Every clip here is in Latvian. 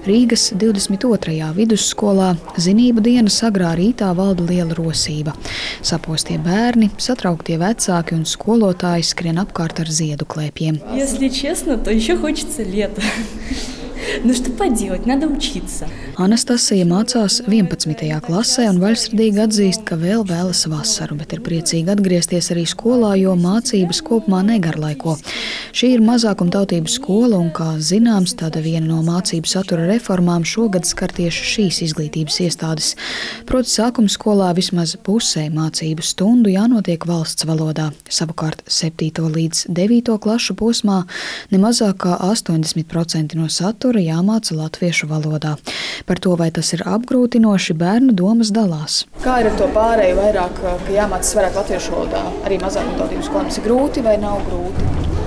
Rīgas 22. vidusskolā zinību dienas agrā rītā valda liela rosība. Sapostie bērni, satrauktie vecāki un skolotāji skrien apkārt ar ziedu klēpiem. Если честно, то еще хочется лета. Nu, что поделать, надо учиться. Anastasija mācās 11. klasē un vaļsirdīgi atzīst, ka vēl vēlas vasaru, bet ir priecīgi atgriezties arī skolā, jo mācības kopumā negarlaiko. Šī ir mazākumtautību skola un, kā zināms, tāda viena no mācību satura reformām šogad skar tieši šīs izglītības iestādes. Proti, sākuma skolā vismaz pusē mācību stundu jānotiek valsts valodā. Savukārt 7. līdz 9. klašu posmā nemazāk kā 80% no satura jāmāca latviešu valodā. Par to, vai tas ir apgrūtinoši, bērnu domas dalās. Kā ir ar to pārēju vairāk, ka jāmācās vairāk latviešu valodā? Arī mazākumtautības skolām ir grūti vai nav grūti?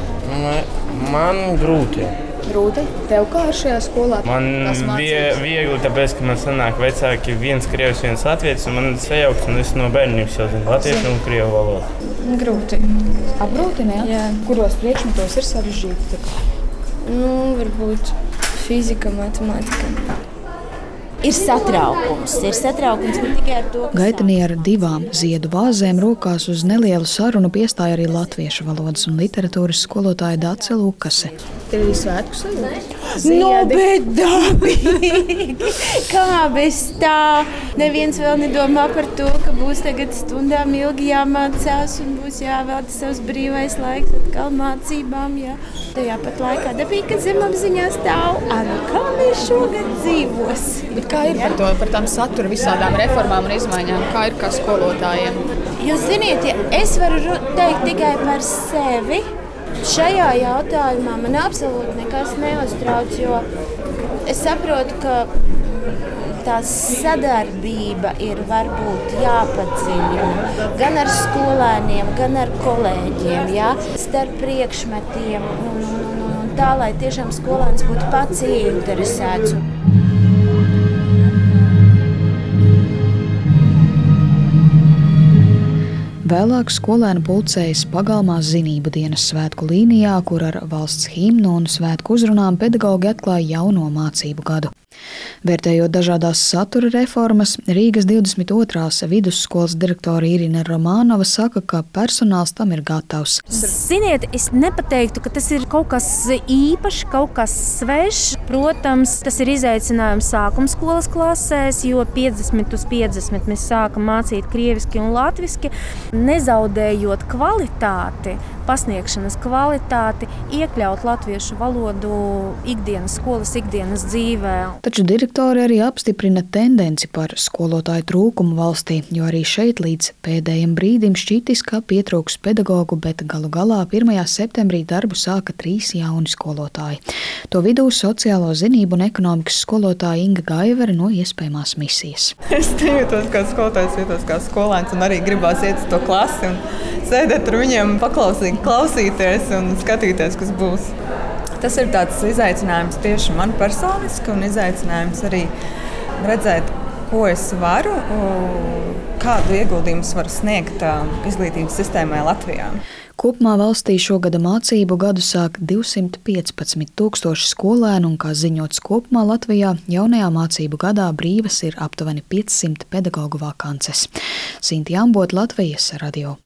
Man grūti. Grūti? Tev kā ar šajā skolā? Man viegli, tāpēc, ka man sanāk vecāki viens krievs, viens latvietis, un man sajauks, un es no bērnības jau zinu latviešu un krievu valodu. Grūti. Apgrūtina, jā? Kuros priekšmetos ir sarežģīti? Varbūt fizika, matemātika. Ir satraukums ne tikai ar to, ka Gaitenī ar 2 ziedu vāzēm rokās uz nelielu sarunu piestāja arī latviešu valodas un literatūras skolotāja Dace Lukase. Ir arī svētku sajūta? Bet dabīgi! Kā bez tā? Neviens vēl nedomā par to, ka būs tagad stundām ilgi jāmācās un būs jāvelta savs brīvais laiks atkal mācībām. Jā. Tajā pat laikā dabīgi, ka zemapziņā stāv, kā mēs šogad dzīvosim. Bet kā ir par tām satura visādām reformām un izmaiņām? Kā ir kā skolotājiem? Jūs ziniet, es varu teikt tikai par sevi. Šajā jautājumā man absolūti nekas neuztrauc, jo es saprotu, ka tā sadarbība ir varbūt jāpadziļina gan ar skolēniem, gan ar kolēģiem, jā, starp priekšmetiem, un tā, lai tiešām skolēns būtu pats ieinteresēts. Vēlāk skolēni pulcējas pagalmā zinību dienas svētku līnijā, kur ar valsts himnu un svētku uzrunām pedagogi atklāja jauno mācību gadu. Vērtējot dažādās satura reformas, Rīgas 22. vidusskolas direktore Irina Romanova saka, ka personāls tam ir gatavs. Ziniet, es nepateiktu, ka tas ir kaut kas īpašs, kaut kas svešs. Protams, tas ir izaicinājums sākuma skolas klasēs, jo 50/50 mēs sākam mācīt krieviski un latviski, nezaudējot kvalitāti, pasniegšanas kvalitāti, iekļaut latviešu valodu skolas ikdienas dzīvē. Taču direktori arī apstiprina tendenci par skolotāju trūkumu valstī, jo arī šeit līdz pēdējiem brīdim šķitis, ka pietrūks pedagogu, bet galu galā 1. septembrī darbu sāka 3 jauni skolotāji. To vidū sociālo zinību un ekonomikas skolotāja Inga Gaivere no iespējamās misijas. Es jūtos kā skolotājs, jūtos kā skolēns un arī gribās iet uz to klasi un sēdēt ar viņiem, klausīties un skatīties, kas būs. Tas ir tāds izaicinājums tieši man personiski un izaicinājums arī redzēt, ko es varu, kādu ieguldījumu varu sniegt izglītības sistēmai Latvijā. Kopumā valstī šogada mācību gadu sāk 215 000 skolēnu un, kā ziņots kopumā Latvijā, jaunajā mācību gadā brīvas ir aptuveni 500 pedagogu vakances. Sinti Ambot, Latvijas radio.